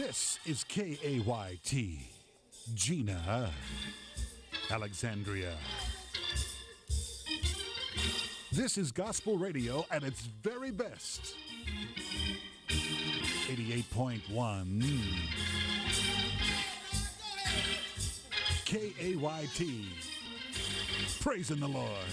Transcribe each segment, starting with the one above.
This is KAYT, Gina, Alexandria. This is gospel radio at its very best. 88.1 KAYT. Praising the Lord.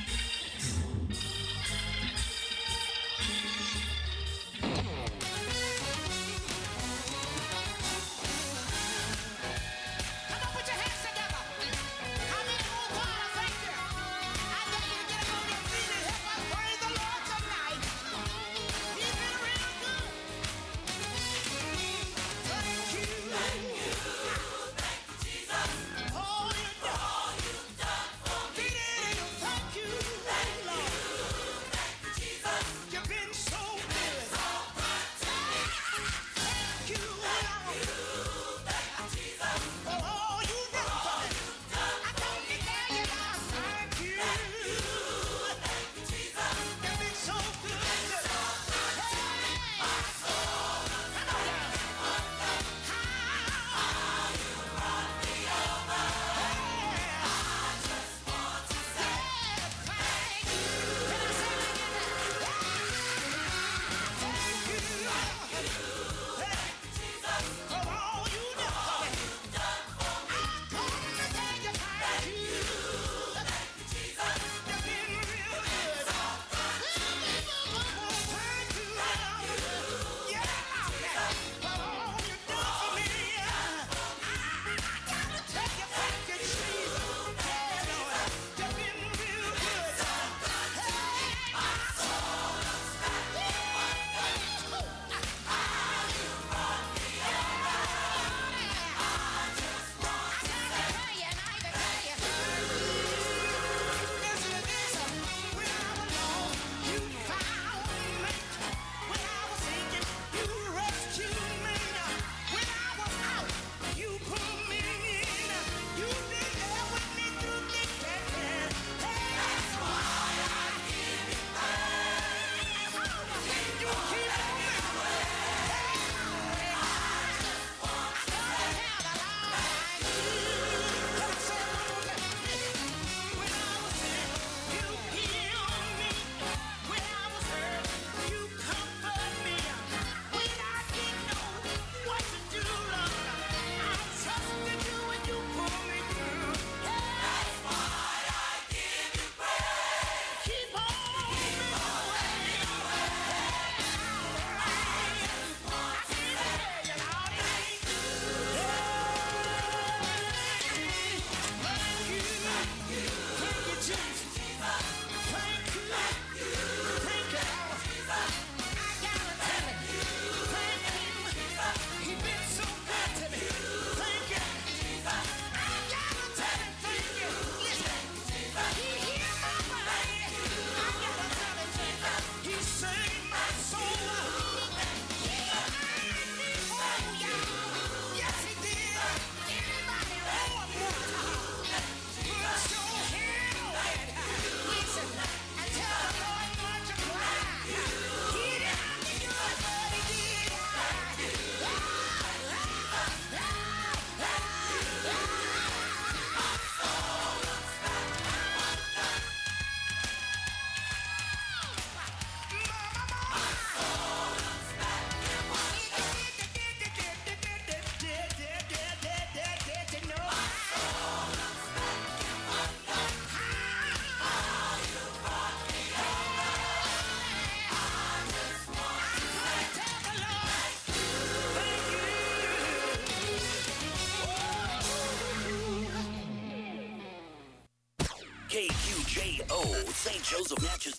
St. Joseph Natchez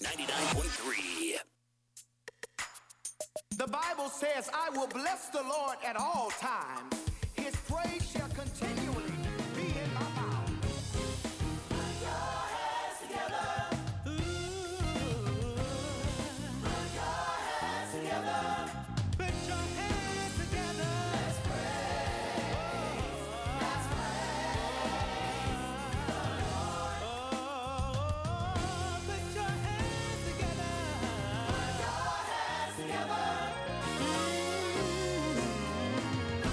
99.3. The Bible says, I will bless the Lord at all times. His praise shall continually be in my mouth. Put your hands together. Ooh. Put your hands together. Put your hands together. Let's pray. Let's praise the Lord. Oh, put your hands together. Put your hands together. Ooh.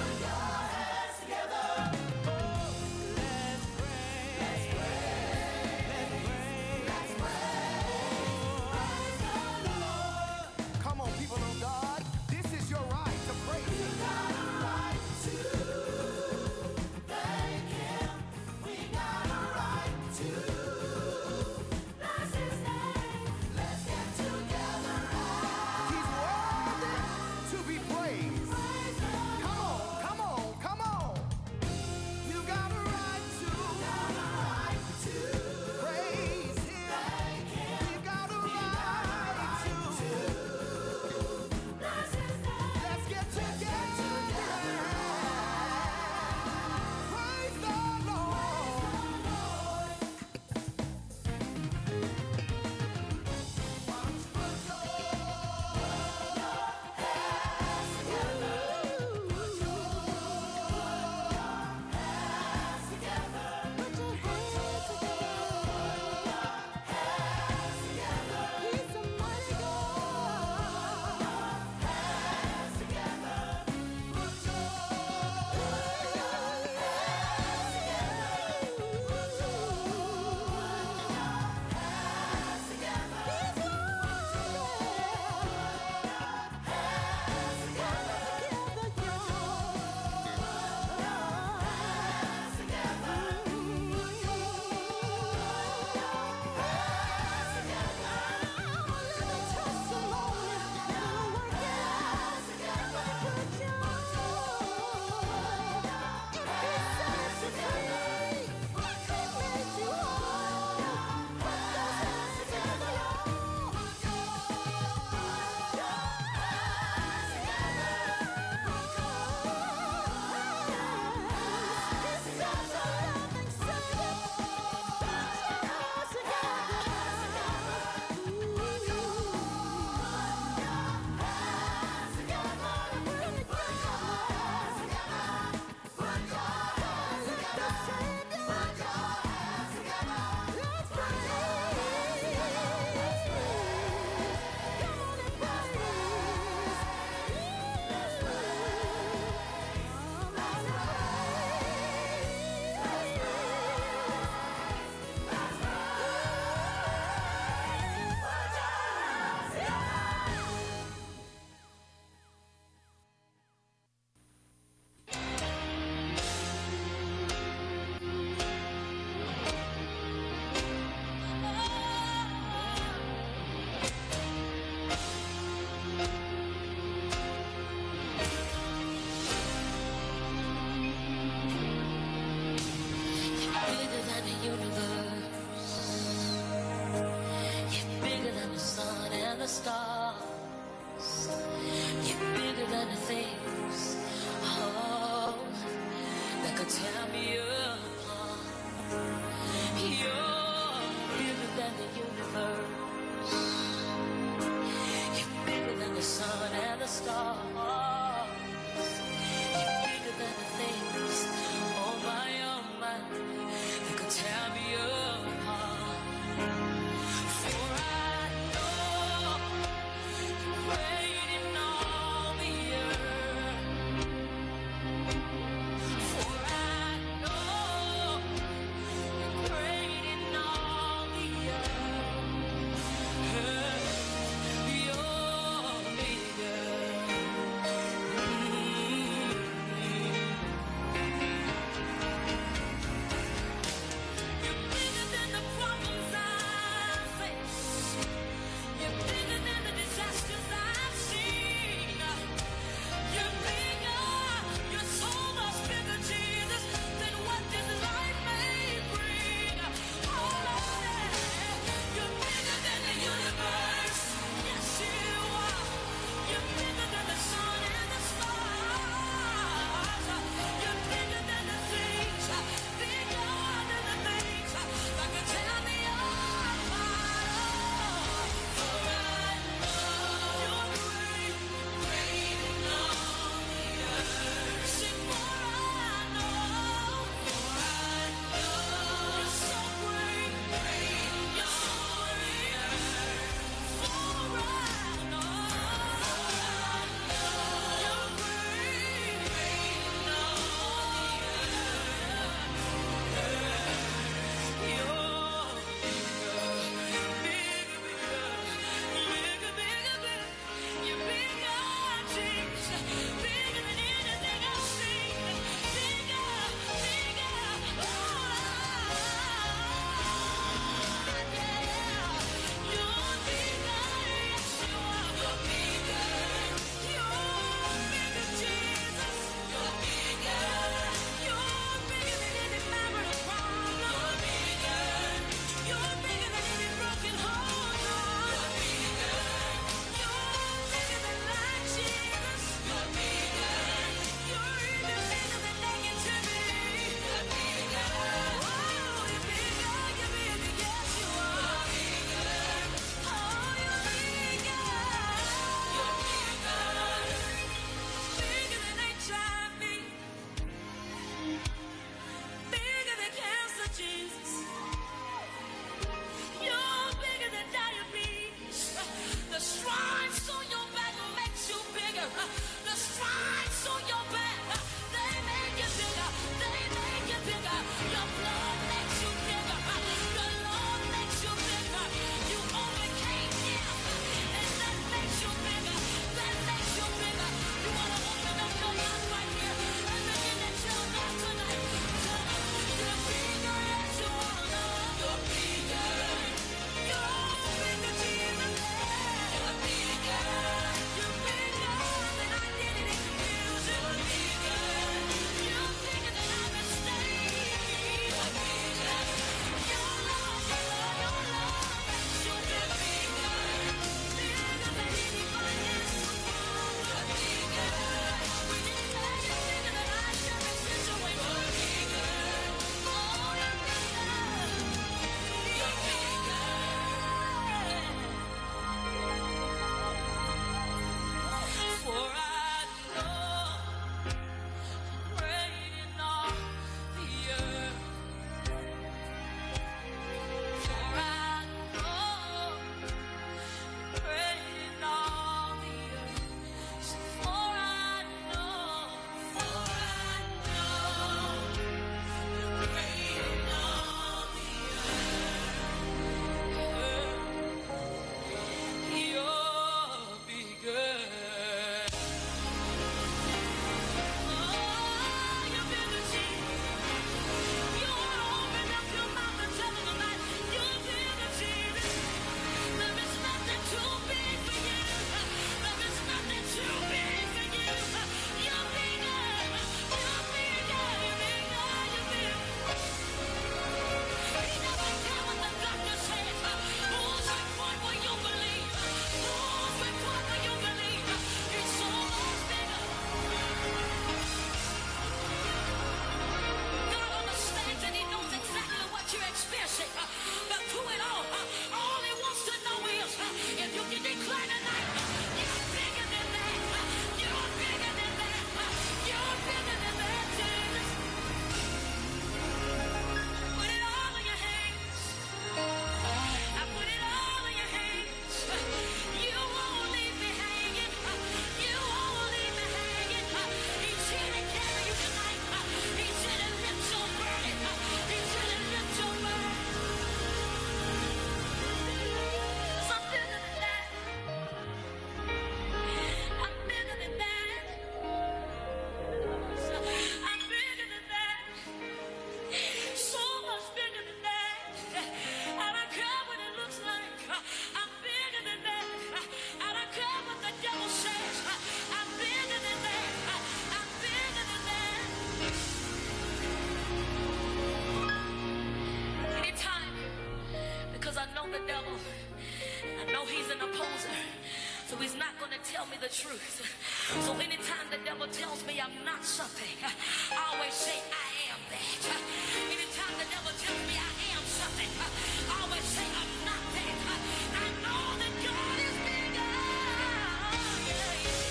the devil. I know he's an opposer, so he's not going to tell me the truth. So anytime the devil tells me I'm not something, I always say I am that. Anytime the devil tells me I am something, I always say I'm not that. I know that God is bigger. Yeah, yeah.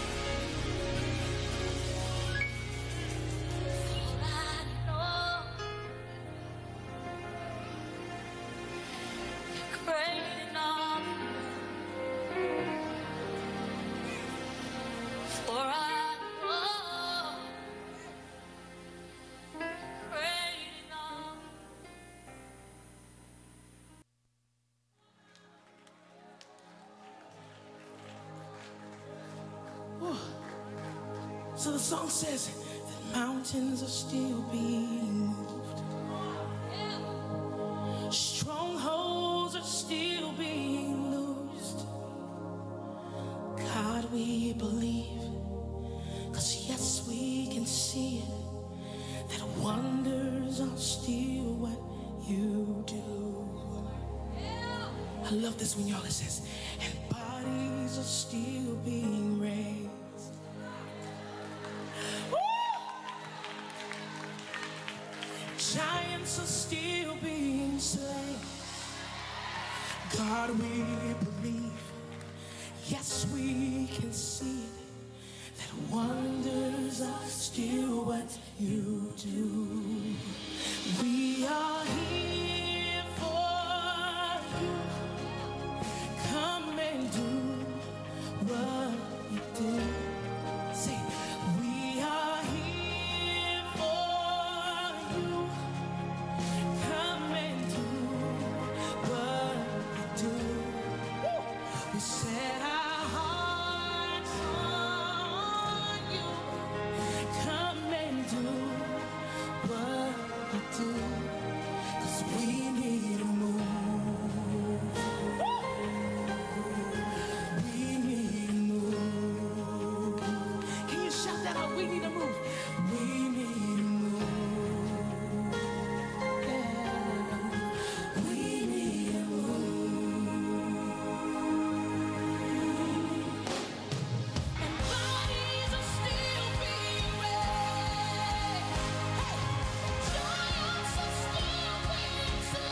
Great enough, for I know, great enough. So the song says that mountains are still being moved. Strongholds are still being loosed. God, we believe, 'cause yes, we can see it, that wonders are still what you do. I love this when y'all it says, and bodies are still being raised. Giants are still being slain. God, we believe. Yes, we can see it, that wonders are still what you do. We are here for you. Come and do what you do. Say, we are here for you. Come and do what you do. We set our hearts on you. Come and do what you do. 'Cause we need a move. We need a move. Can you shout that out? We need a move. We need a move. Yeah. We need a move. And bodies are still being raised. Giants are still being slain.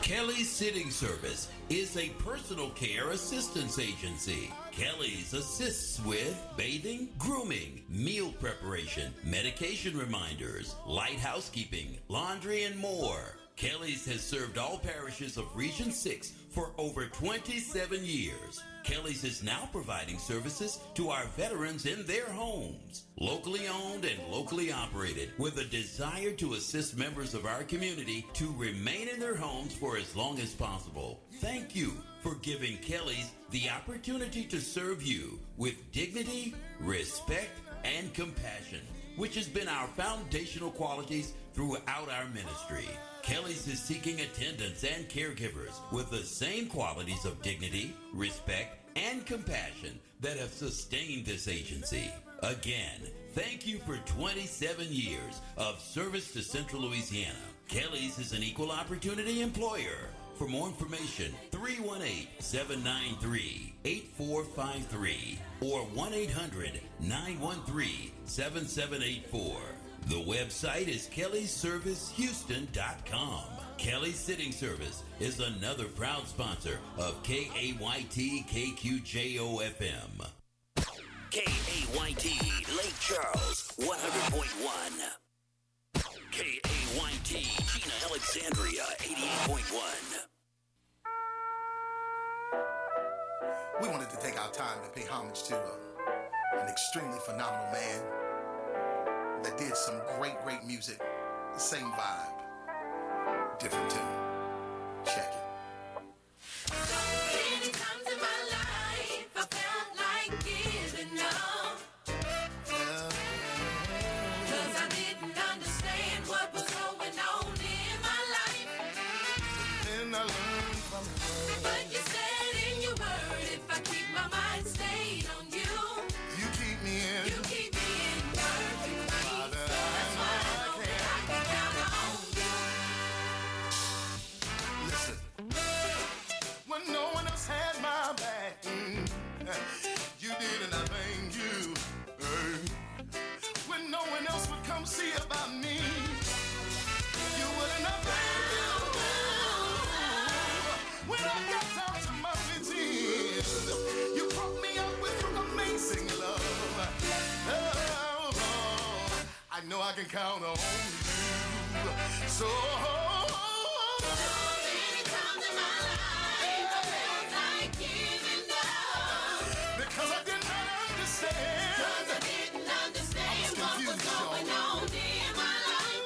Kelly's Sitting Service is a personal care assistance agency. Kelly's assists with bathing, grooming, meal preparation, medication reminders, light housekeeping, laundry, and more. Kelly's has served all parishes of Region 6 for over 27 years. Kelly's is now providing services to our veterans in their homes. Locally owned and locally operated, with a desire to assist members of our community to remain in their homes for as long as possible. Thank you for giving Kelly's the opportunity to serve you with dignity, respect, and compassion, which has been our foundational qualities throughout our ministry. Kelly's is seeking attendants and caregivers with the same qualities of dignity, respect, and compassion that have sustained this agency. Again, thank you for 27 years of service to Central Louisiana. Kelly's is an equal opportunity employer. For more information, 318-793-8453 or 1-800-913-7784. The website is kellysservicehouston.com. Kelly's Sitting Service is another proud sponsor of KAYT KQJO-FM. KAYT Lake Charles, 100.1. KAYT Gina Alexandria, 88.1. We wanted to take our time to pay homage to an extremely phenomenal man that did some great music. The same vibe, different tune. Check it. Many times in my life I felt like giving up, 'cause I didn't understand what was going on in my life. Then I learned from the word. But you said in your word, if I keep my mind stayed on you, You keep me in. you keep me in perfect peace. Father, That's why I know that I can count on you. listen. When no one else had my back, you did, and I thank you. When no one else would come see about me, you would, and I thank you. When I got down to my knees, you brought me up with your amazing love. Oh, I know I can count on you. So Many times in my life I felt like giving up, because I did not understand. 'cause I didn't understand what was confused, going y'all. on in my life.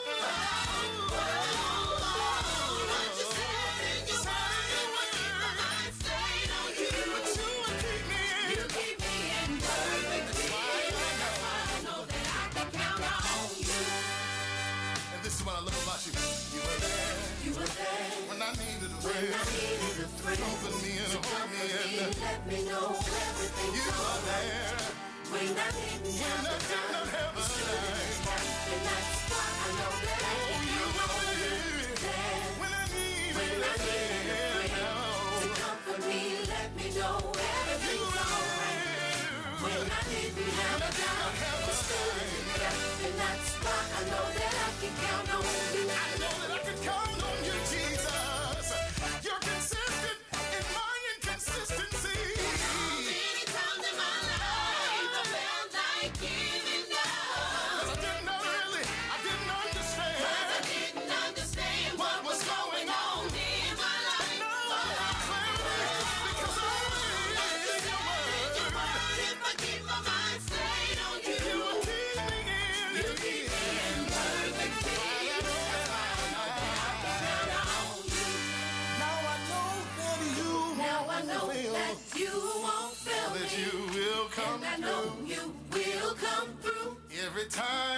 What you said in your word, if I keep my mind stayed on you, But you would keep me in. you keep me in perfect peace. That's why I know that I can count on you. And this is what I love about you. You were there You were there when I needed a when friend. I needed a friend. Comfort me and hold me in. Let me know everything's You were alright. there When I didn't when I did not have a dime. and that's why I know that I can You count were on you. there There, when I needed when I a needed a friend. friend to comfort me, let me know everything's alright. When I didn't have a dime, you stood in the gap, and that's why I know that I can count on you. I know that I can count on you, Jesus. You're consistent in my inconsistency. Many times in my life I felt like giving up, 'Cause I didn't understand. 'cause I didn't understand what was going on in my life. Because I read your word. If I keep my mind stayed on you, You will keep me in. you keep me in perfect peace. That's why I know that I can count on you. Now I know that you Now I won't know fail. that you won't fail That me, you will come and I know through. you will come through. Every time